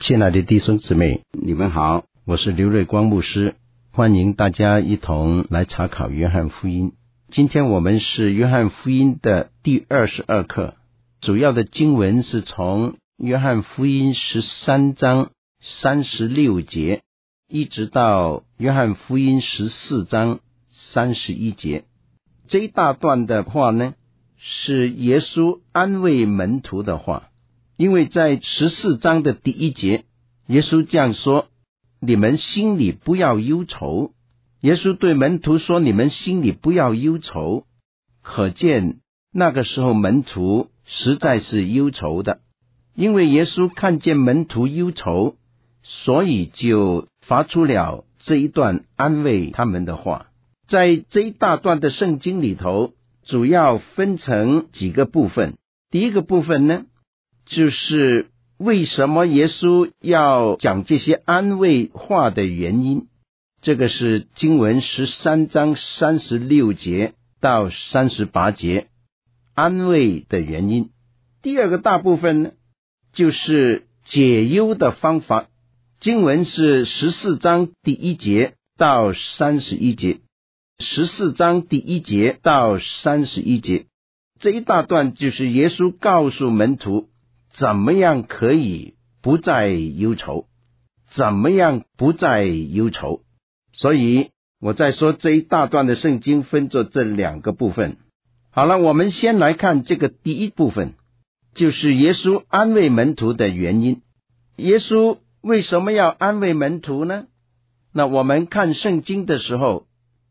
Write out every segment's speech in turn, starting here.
亲爱的弟兄姊妹，你们好，我是刘瑞光牧师，欢迎大家一同来查考约翰福音。今天我们是约翰福音的第22课，主要的经文是从约翰福音13章36节一直到约翰福音14章31节。这一大段的话呢，是耶稣安慰门徒的话。因为在14章的第1节，耶稣这样说：你们心里不要忧愁。耶稣对门徒说，你们心里不要忧愁，可见那个时候门徒实在是忧愁的。因为耶稣看见门徒忧愁，所以就发出了这一段安慰他们的话。在这一大段的圣经里头，主要分成几个部分。第一个部分呢，就是为什么耶稣要讲这些安慰话的原因，这个是经文13章36节到38节，安慰的原因。第二个大部分呢，就是解忧的方法，经文是14章第1节到31节，14章第1节到31节，这一大段就是耶稣告诉门徒怎么样可以不再忧愁，怎么样不再忧愁。所以我在说这一大段的圣经分作这两个部分。好了，我们先来看这个第一部分，就是耶稣安慰门徒的原因。耶稣为什么要安慰门徒呢？那我们看圣经的时候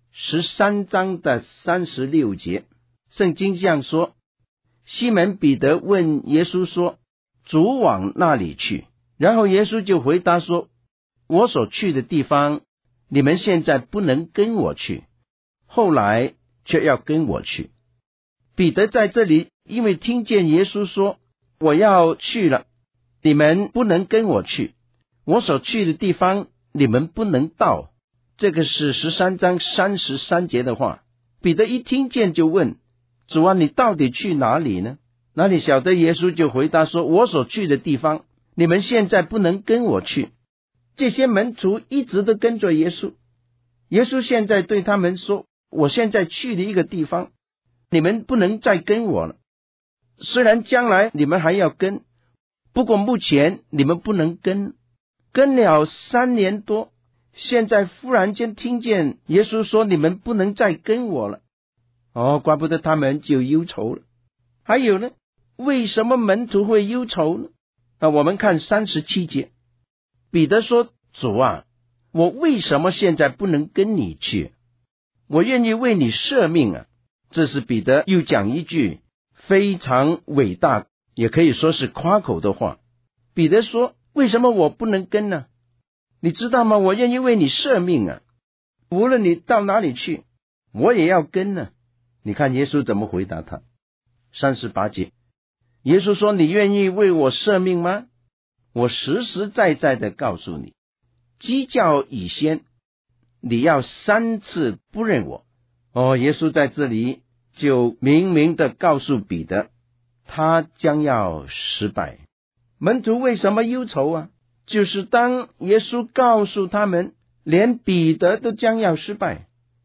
，13章的36节，圣经这样说：西门彼得问耶稣说，主往那里去？然后耶稣就回答说，我所去的地方，你们现在不能跟我去，后来却要跟我去。彼得在这里因为听见耶稣说，我要去了，你们不能跟我去，我所去的地方你们不能到，这个是13章33节的话。彼得一听见就问，主啊，你到底去哪里呢？哪里晓得？耶稣就回答说，我所去的地方，你们现在不能跟我去。这些门徒一直都跟着耶稣，耶稣现在对他们说，我现在去的一个地方，你们不能再跟我了。虽然将来你们还要跟，不过目前你们不能跟了3年多，现在忽然间听见耶稣说你们不能再跟我了，怪不得他们就忧愁了。还有呢，为什么门徒会忧愁呢？我们看37节，彼得说，主啊，我为什么现在不能跟你去？我愿意为你舍命啊。这是彼得又讲一句非常伟大，也可以说是夸口的话。彼得说，为什么我不能跟呢？你知道吗？我愿意为你舍命啊，无论你到哪里去，我也要跟呢。你看耶稣怎么回答他。38节，耶稣说，你愿意为我舍命吗？我实实在在的告诉你，鸡叫以先，你要3次不认我。耶稣在这里就明明的告诉彼得，他将要失败。门徒为什么忧愁啊？就是当耶稣告诉他们，连彼得都将要失败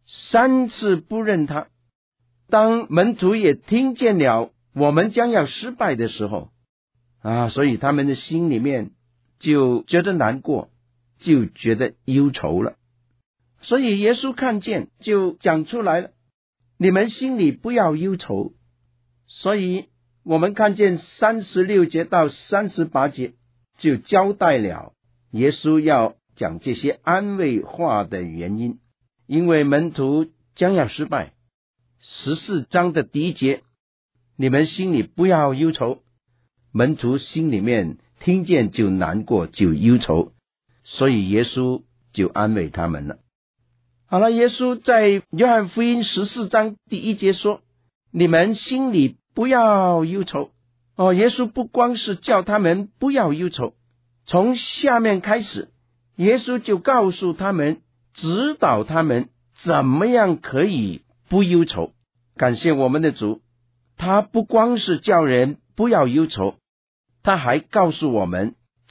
，3次不认他。当门徒也听见了我们将要失败的时候所以他们的心里面就觉得难过，就觉得忧愁了。所以耶稣看见就讲出来了，你们心里不要忧愁。所以我们看见36节到38节就交代了耶稣要讲这些安慰话的原因，因为门徒将要失败。14章的第1节，你们心里不要忧愁。门徒心里面听见就难过，就忧愁，所以耶稣就安慰他们了。好了，耶稣在约翰福音14章第1节说，你们心里不要忧愁。耶稣不光是叫他们不要忧愁，从下面开始，耶稣就告诉他们，指导他们怎么样可以不忧愁。感谢我们的主，他不光是叫人不要忧愁，他还告诉我们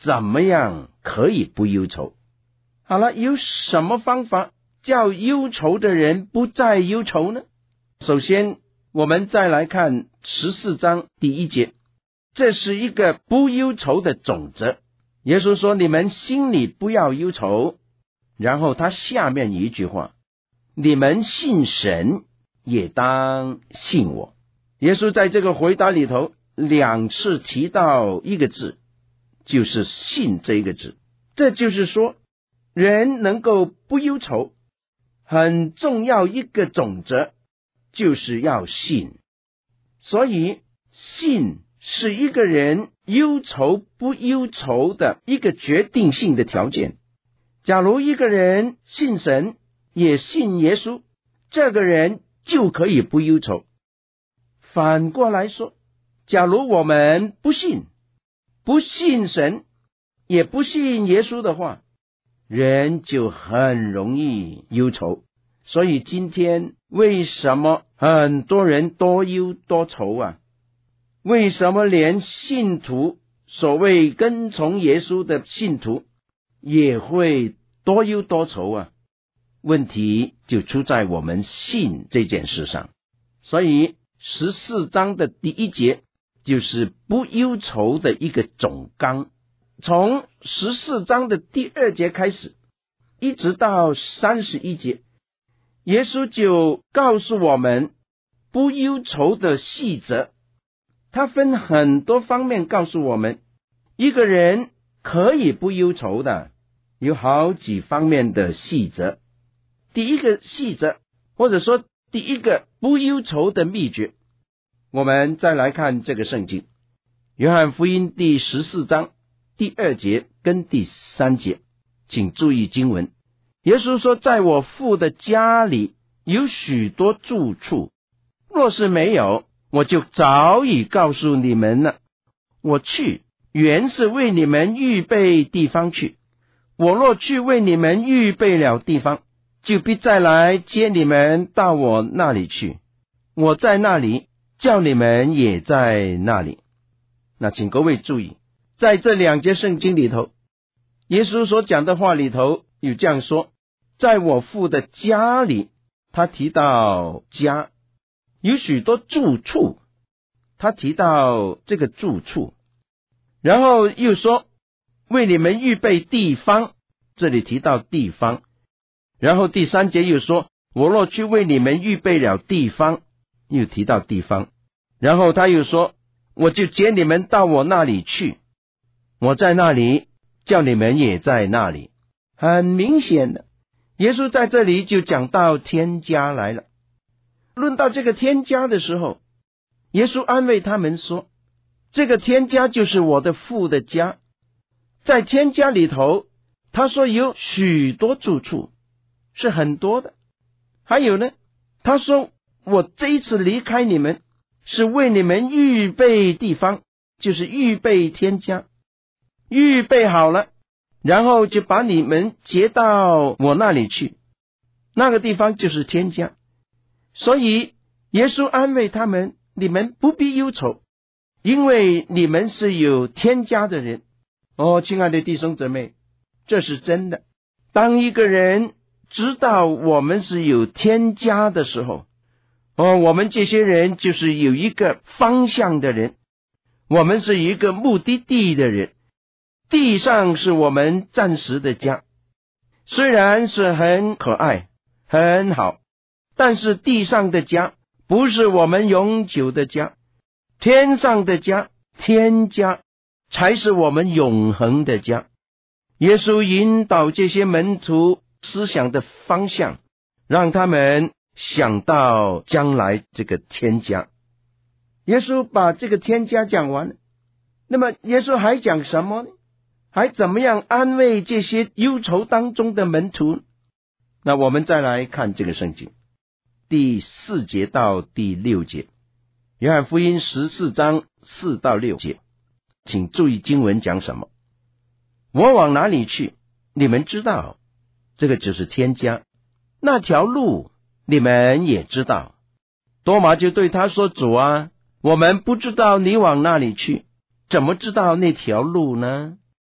怎么样可以不忧愁？好了，有什么方法叫忧愁的人不再忧愁呢？首先，我们再来看14章第1节，这是一个不忧愁的准则。耶稣说，你们心里不要忧愁。然后他下面一句话，你们信神也当信我。耶稣在这个回答里头2次提到一个字，就是信这个字。这就是说，人能够不忧愁，很重要一个准则就是要信。所以信是一个人忧愁不忧愁的一个决定性的条件。假如一个人信神也信耶稣，这个人就可以不忧愁。反过来说，假如我们不信神也不信耶稣的话，人就很容易忧愁。所以今天为什么很多人多忧多愁啊？为什么连信徒，所谓跟从耶稣的信徒也会多忧多愁啊？问题就出在我们信这件事上。所以14章的第1节就是不忧愁的一个总纲。从14章的第2节开始，一直到31节，耶稣就告诉我们不忧愁的细则。他分很多方面告诉我们，一个人可以不忧愁的有好几方面的细则。第一个细则，或者说第一个不忧愁的秘诀，我们再来看这个圣经，约翰福音第14章第2节跟第3节，请注意经文。耶稣说，在我父的家里有许多住处，若是没有，我就早已告诉你们了。我去，原是为你们预备地方去。我若去为你们预备了地方，就必再来接你们到我那里去。我在那里，叫你们也在那里。那请各位注意，在这2节圣经里头，耶稣所讲的话里头有这样说，在我父的家里，他提到家，有许多住处，他提到这个住处，然后又说为你们预备地方，这里提到地方，然后第3节又说，我若去为你们预备了地方，又提到地方，然后他又说，我就接你们到我那里去，我在那里，叫你们也在那里。很明显的，耶稣在这里就讲到天家来了。论到这个天家的时候，耶稣安慰他们说，这个天家就是我的父的家。在天家里头，他说有许多住处，是很多的。还有呢，他说我这一次离开你们，是为你们预备地方，就是预备天家。预备好了，然后就把你们接到我那里去，那个地方就是天家。所以耶稣安慰他们，你们不必忧愁，因为你们是有天家的人。亲爱的弟兄姊妹，这是真的。当一个人知道我们是有天家的时候，我们这些人就是有一个方向的人，我们是有一个目的地的人。地上是我们暂时的家，虽然是很可爱很好，但是地上的家不是我们永久的家，天上的家，天家才是我们永恒的家。耶稣引导这些门徒思想的方向，让他们想到将来这个天家。耶稣把这个天家讲完了，那么耶稣还讲什么呢？还怎么样安慰这些忧愁当中的门徒？那我们再来看这个圣经第4节到第6节，约翰福音14章4到6节，请注意经文讲什么。我往哪里去，你们知道，这个就是天家。那条路你们也知道。多马就对他说，主啊，我们不知道你往哪里去，怎么知道那条路呢？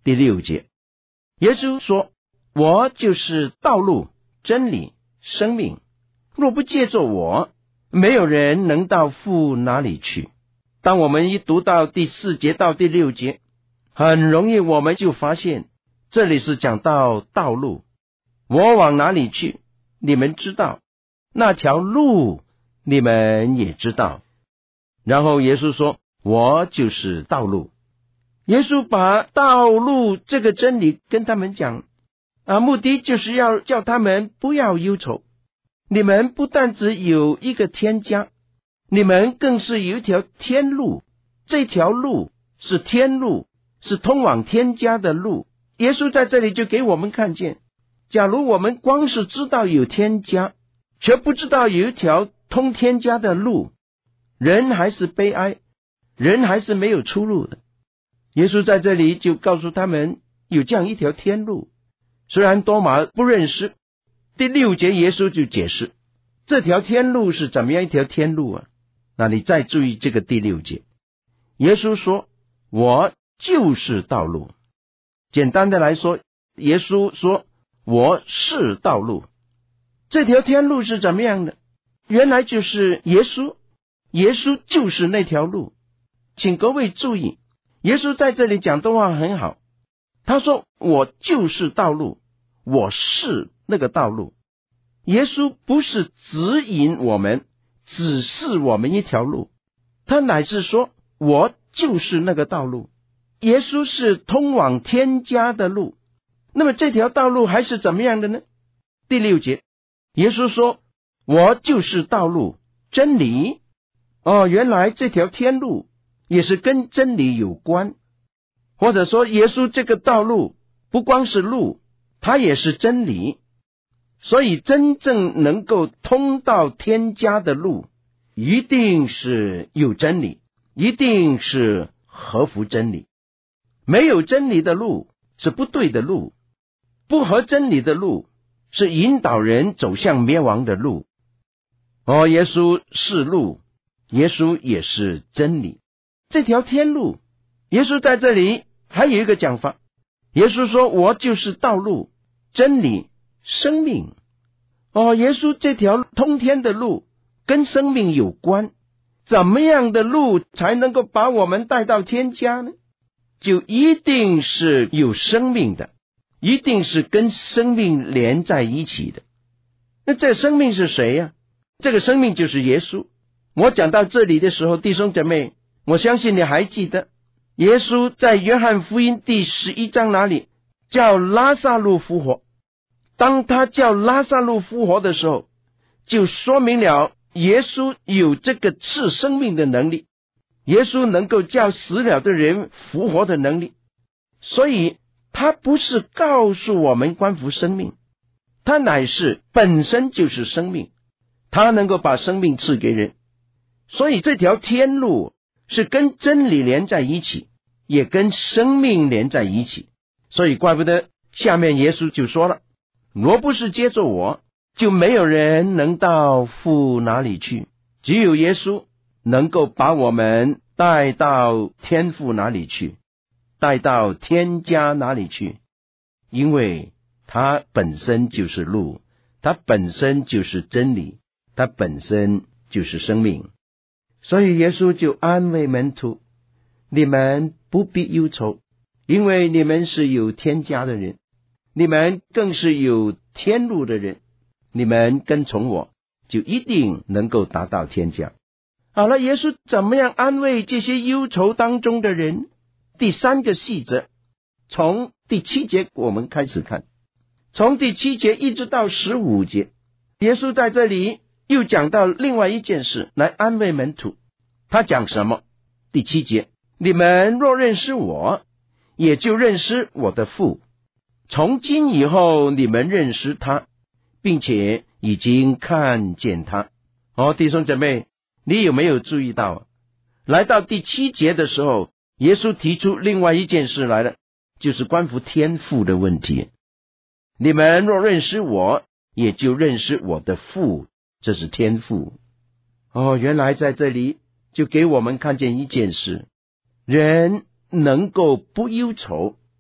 第6节，耶稣说，我就是道路、真理、生命，若不借着我，没有人能到父哪里去。当我们一读到第4节到第6节，很容易我们就发现这里是讲到道路，我往哪里去你们知道，那条路你们也知道。然后耶稣说，我就是道路。耶稣把道路这个真理跟他们讲目的就是要叫他们不要忧愁。你们不但只有一个天家，你们更是有一条天路，这条路是天路，是通往天家的路。耶稣在这里就给我们看见，假如我们光是知道有天家，却不知道有一条通天家的路，人还是悲哀，人还是没有出路的。耶稣在这里就告诉他们有这样一条天路，虽然多马不认识。第6节耶稣就解释这条天路是怎么样一条天路啊？那你再注意这个第6节，耶稣说，我就是道路。简单的来说，耶稣说我是道路。这条天路是怎么样的？原来就是耶稣，耶稣就是那条路。请各位注意，耶稣在这里讲的话很好，他说我就是道路，我是那个道路。耶稣不是指引我们，指示我们一条路，他乃是说我就是那个道路。耶稣是通往天家的路。那么这条道路还是怎么样的呢？第6节，耶稣说我就是道路、真理。原来这条天路也是跟真理有关，或者说耶稣这个道路不光是路，它也是真理。所以真正能够通到天家的路，一定是有真理，一定是合乎真理。没有真理的路是不对的路，不合真理的路是引导人走向灭亡的路。耶稣是路，耶稣也是真理。这条天路，耶稣在这里还有一个讲法，耶稣说我就是道路、真理、生命。耶稣这条通天的路跟生命有关。怎么样的路才能够把我们带到天家呢？就一定是有生命的，一定是跟生命连在一起的。那这生命是谁呀？这个生命就是耶稣。我讲到这里的时候，弟兄姐妹，我相信你还记得耶稣在约翰福音第11章那里叫拉撒路复活。当他叫拉撒路复活的时候，就说明了耶稣有这个赐生命的能力，耶稣能够叫死了的人复活的能力。所以他不是告诉我们关乎生命，他乃是本身就是生命，他能够把生命赐给人。所以这条天路是跟真理连在一起，也跟生命连在一起。所以怪不得下面耶稣就说了，若不是接着我，就没有人能到父哪里去。只有耶稣能够把我们带到天父哪里去，带到天家哪里去，因为他本身就是路，他本身就是真理，他本身就是生命。所以耶稣就安慰门徒，你们不必忧愁，因为你们是有天家的人，你们更是有天路的人，你们跟从我，就一定能够达到天家。好了，耶稣怎么样安慰这些忧愁当中的人？第3个细则，从第7节我们开始看，从第7节一直到15节，耶稣在这里又讲到另外一件事来安慰门徒。他讲什么？第7节，你们若认识我，也就认识我的父。从今以后你们认识他，并且已经看见他。弟兄姐妹，你有没有注意到，来到第7节的时候，耶稣提出另外一件事来了，就是关乎天父的问题。你们若认识我，也就认识我的父，这是天父。原来在这里就给我们看见一件事，人能够不忧愁，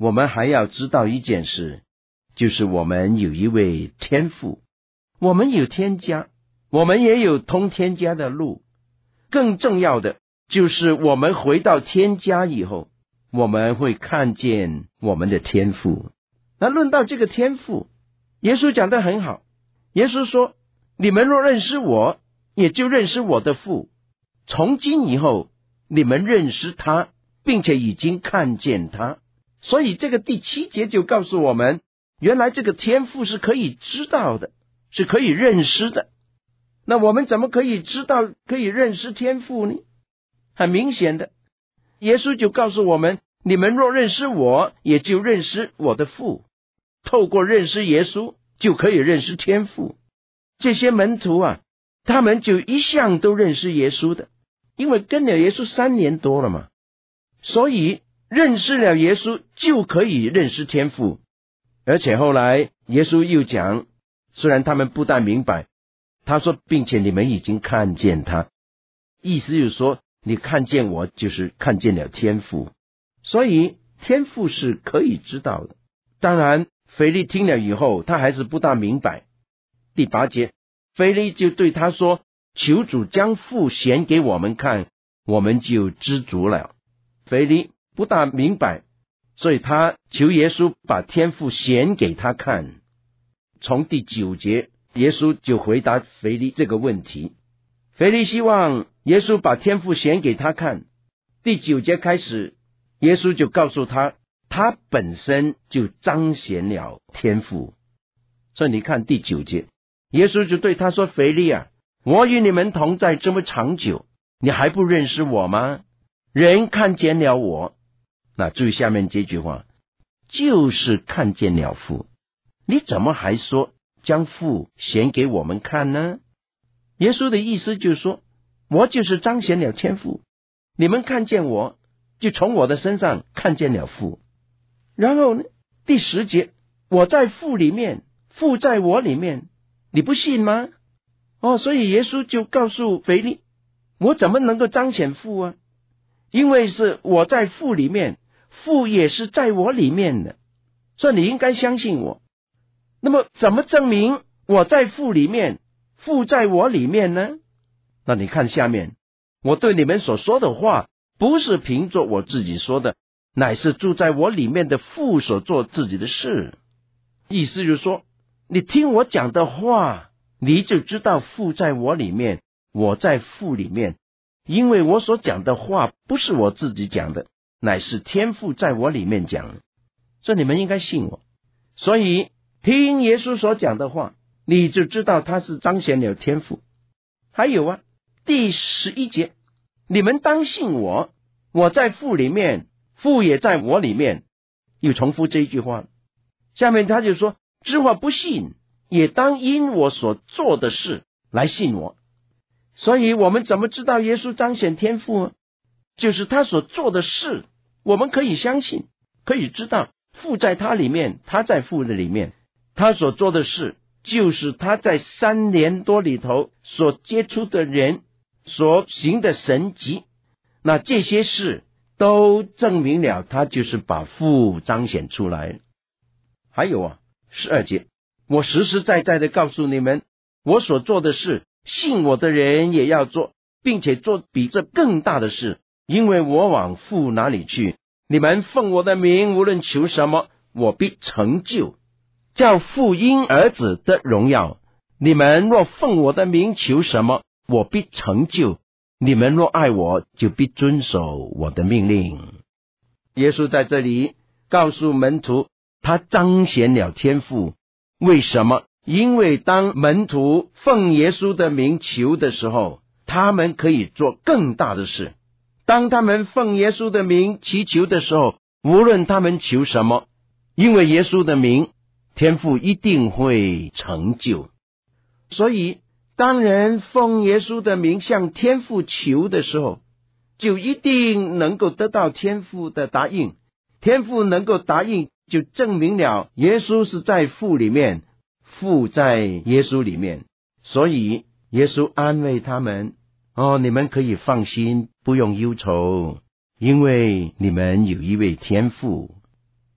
我们还要知道一件事，就是我们有一位天父，我们有天家，我们也有通天家的路。更重要的就是我们回到天家以后，我们会看见我们的天父。那论到这个天父，耶稣讲得很好，耶稣说，你们若认识我，也就认识我的父。从今以后，你们认识他，并且已经看见他。所以这个第7节就告诉我们，原来这个天父是可以知道的，是可以认识的。那我们怎么可以知道，可以认识天父呢？很明显的，耶稣就告诉我们，你们若认识我，也就认识我的父。透过认识耶稣，就可以认识天父。这些门徒啊，他们就一向都认识耶稣的，因为跟了耶稣3年多了嘛，所以认识了耶稣就可以认识天父。而且后来耶稣又讲，虽然他们不大明白，他说并且你们已经看见他，意思就是说你看见我就是看见了天父，所以天父是可以知道的。当然腓力听了以后，他还是不大明白。第8节，腓力就对他说，求主将父显给我们看，我们就知足了。腓力不大明白，所以他求耶稣把天父显给他看。从第9节，耶稣就回答腓力这个问题。腓力希望耶稣把天父显给他看。第9节开始，耶稣就告诉他，他本身就彰显了天父。所以你看第9节，耶稣就对他说，腓力啊，我与你们同在这么长久，你还不认识我吗？人看见了我，那注意下面这句话，就是看见了父，你怎么还说将父显给我们看呢？耶稣的意思就是说，我就是彰显了天父，你们看见我，就从我的身上看见了父。然后呢，第10节，我在父里面，父在我里面，你不信吗？所以耶稣就告诉腓力，我怎么能够彰显父啊？因为是我在父里面，父也是在我里面的，所以你应该相信我。那么怎么证明我在父里面，父在我里面呢？那你看下面，我对你们所说的话，不是凭着我自己说的，乃是住在我里面的父所做自己的事。意思就是说，你听我讲的话，你就知道父在我里面，我在父里面。因为我所讲的话不是我自己讲的，乃是天父在我里面讲的，所以你们应该信我。所以听耶稣所讲的话，你就知道他是彰显了天父。还有啊，第11节，你们当信我，我在父里面，父也在我里面。又重复这一句话。下面他就说，知或不信，也当因我所做的事来信我。所以我们怎么知道耶稣彰显天父呢？就是他所做的事，我们可以相信，可以知道父在他里面，他在父的里面。他所做的事，就是他在3年多里头所接触的人所行的神迹。那这些事都证明了他就是把父彰显出来。还有啊，12节，我实实在在的告诉你们，我所做的事，信我的人也要做，并且做比这更大的事，因为我往父那里去。你们奉我的名无论求什么，我必成就，叫父因儿子的荣耀。你们若奉我的名求什么，我必成就。你们若爱我，就必遵守我的命令。耶稣在这里告诉门徒，他彰显了天父。为什么？因为当门徒奉耶稣的名求的时候，他们可以做更大的事。当他们奉耶稣的名祈求的时候，无论他们求什么，因为耶稣的名，天父一定会成就。所以当人奉耶稣的名向天父求的时候，就一定能够得到天父的答应。天父能够答应，就证明了耶稣是在父里面，父在耶稣里面。所以耶稣安慰他们，你们可以放心，不用忧愁，因为你们有一位天父。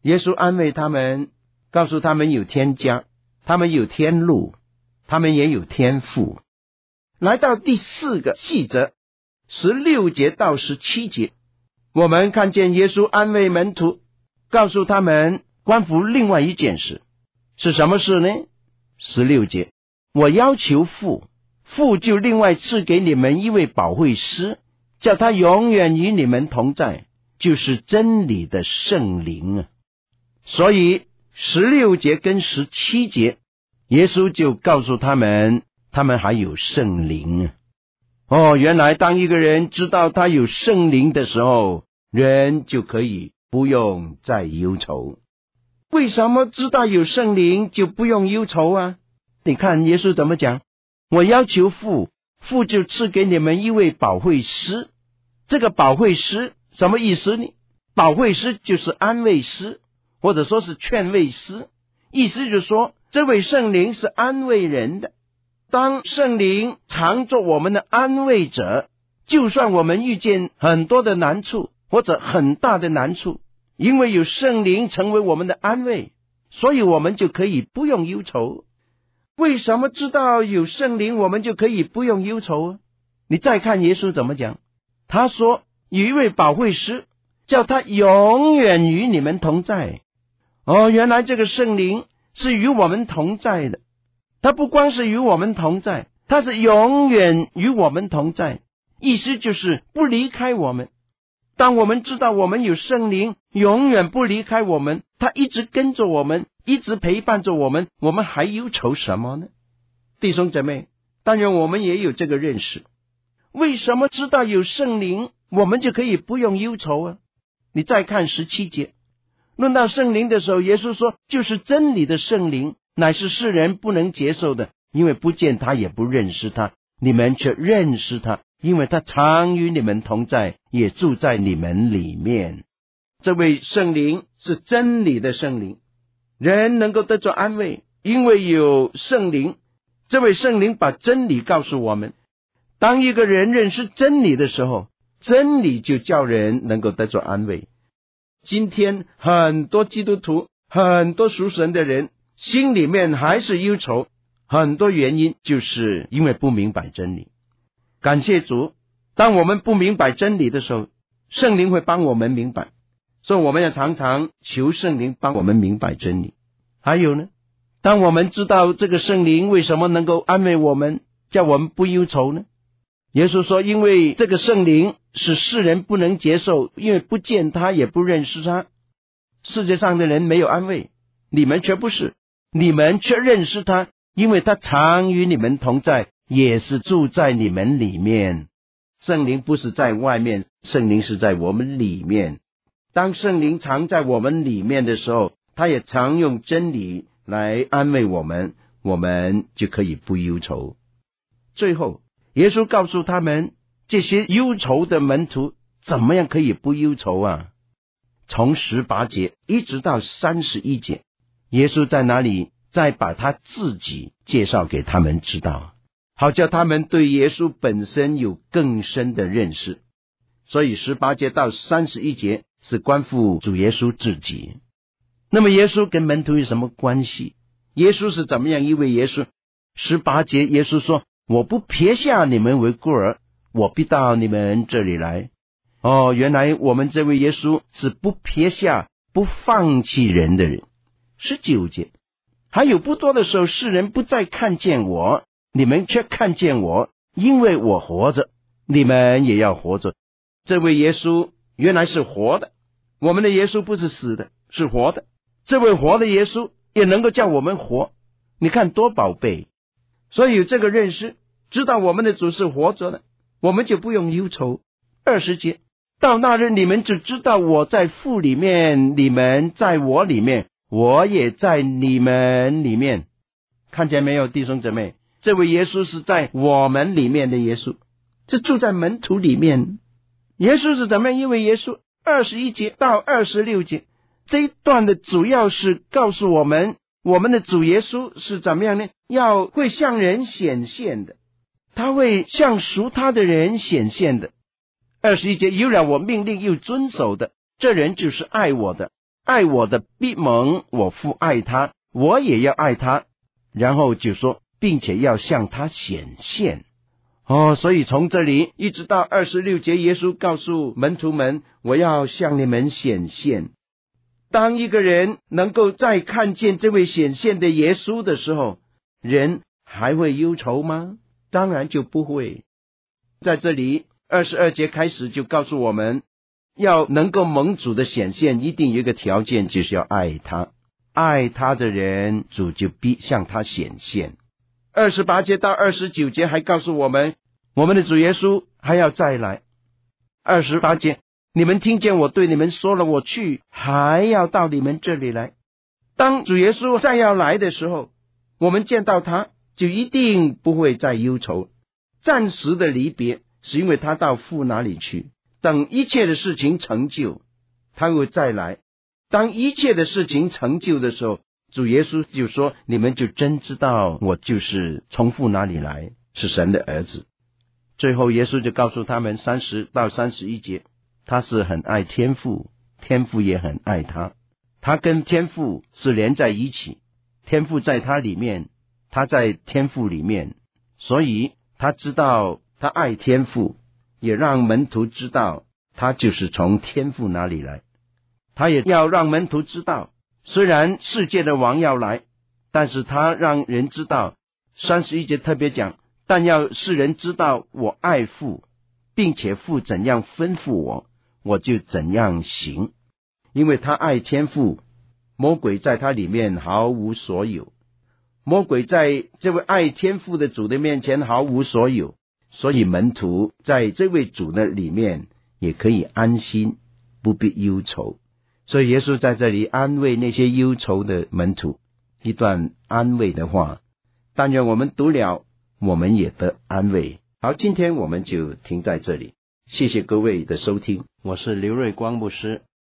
耶稣安慰他们，告诉他们有天家，他们有天路，他们也有天父。来到第4个细则16节到17节，我们看见耶稣安慰门徒，告诉他们关乎另外一件事。是什么事呢？16节，我要求父，父就另外赐给你们一位保惠师，叫他永远与你们同在，就是真理的圣灵啊。所以16节跟17节，耶稣就告诉他们，他们还有圣灵啊。原来当一个人知道他有圣灵的时候，人就可以不用再忧愁。为什么知道有圣灵就不用忧愁啊？你看耶稣怎么讲，我要求父，父就赐给你们一位保惠师。这个保惠师什么意思呢？保惠师就是安慰师，或者说是劝慰师，意思就是说这位圣灵是安慰人的。当圣灵常做我们的安慰者，就算我们遇见很多的难处或者很大的难处，因为有圣灵成为我们的安慰，所以我们就可以不用忧愁。为什么知道有圣灵我们就可以不用忧愁啊？你再看耶稣怎么讲，他说有一位保惠师，叫他永远与你们同在。原来这个圣灵是与我们同在的，他不光是与我们同在，他是永远与我们同在，意思就是不离开我们。当我们知道我们有圣灵永远不离开我们，他一直跟着我们，一直陪伴着我们，我们还忧愁什么呢？弟兄姊妹，当然我们也有这个认识。为什么知道有圣灵我们就可以不用忧愁啊？你再看17节，论到圣灵的时候，耶稣说就是真理的圣灵，乃是世人不能接受的，因为不见他也不认识他，你们却认识他，因为他常与你们同在，也住在你们里面。这位圣灵是真理的圣灵，人能够得着安慰，因为有圣灵。这位圣灵把真理告诉我们，当一个人认识真理的时候，真理就叫人能够得着安慰。今天很多基督徒，很多属神的人心里面还是忧愁，很多原因就是因为不明白真理。感谢主，当我们不明白真理的时候，圣灵会帮我们明白，所以我们要常常求圣灵帮我们明白真理。还有呢，当我们知道这个圣灵为什么能够安慰我们，叫我们不忧愁呢？耶稣说，因为这个圣灵是世人不能接受，因为不见他也不认识他。世界上的人没有安慰，你们却不是，你们却认识他，因为他常与你们同在，也是住在你们里面。圣灵不是在外面，圣灵是在我们里面。当圣灵常在我们里面的时候，他也常用真理来安慰我们，我们就可以不忧愁。最后耶稣告诉他们，这些忧愁的门徒怎么样可以不忧愁啊？从18节一直到31节，耶稣在哪里再把他自己介绍给他们知道，好叫他们对耶稣本身有更深的认识。所以18节到31节是关乎主耶稣自己。那么耶稣跟门徒有什么关系？耶稣是怎么样一位耶稣？18节耶稣说，我不撇下你们为孤儿，我必到你们这里来。原来我们这位耶稣是不撇下不放弃人的人。19节，还有不多的时候，世人不再看见我，你们却看见我，因为我活着，你们也要活着。这位耶稣原来是活的，我们的耶稣不是死的，是活的。这位活的耶稣也能够叫我们活，你看多宝贝。所以有这个认识，知道我们的主是活着的，我们就不用忧愁。20节，到那日你们就知道我在父里面，你们在我里面，我也在你们里面。看见没有，弟兄姊妹，这位耶稣是在我们里面的耶稣，是住在门徒里面。耶稣是怎么样一位耶稣？21节到26节这一段的主要是告诉我们，我们的主耶稣是怎么样呢？会向人显现的，他会向属他的人显现的。21节，有了我命令又遵守的，这人就是爱我的。 爱我的必蒙我父爱他，我也要爱他。然后就说，并且要向他显现。所以从这里一直到26节，耶稣告诉门徒们，我要向你们显现。当一个人能够再看见这位显现的耶稣的时候，人还会忧愁吗？当然就不会。在这里22节开始就告诉我们，要能够蒙主的显现，一定有一个条件，就是要爱他。爱他的人，主就必向他显现。28节到29节还告诉我们，我们的主耶稣还要再来。28节，你们听见我对你们说了，我去，还要到你们这里来。当主耶稣再要来的时候，我们见到他，就一定不会再忧愁。暂时的离别，是因为他到父那里去，等一切的事情成就，他会再来。当一切的事情成就的时候，主耶稣就说，你们就真知道我就是从父那里来，是神的儿子。最后耶稣就告诉他们30到31节，他是很爱天父，天父也很爱他，他跟天父是连在一起，天父在他里面，他在天父里面，所以他知道他爱天父，也让门徒知道他就是从天父那里来。他也要让门徒知道，虽然世界的王要来，但是他让人知道，31节特别讲，但要世人知道我爱父，并且父怎样吩咐我，我就怎样行。因为他爱天父，魔鬼在他里面毫无所有，魔鬼在这位爱天父的主的面前毫无所有，所以门徒在这位主的里面也可以安心，不必忧愁。所以耶稣在这里安慰那些忧愁的门徒，一段安慰的话，但愿我们读了，我们也得安慰。好，今天我们就停在这里，谢谢各位的收听，我是刘瑞光牧师。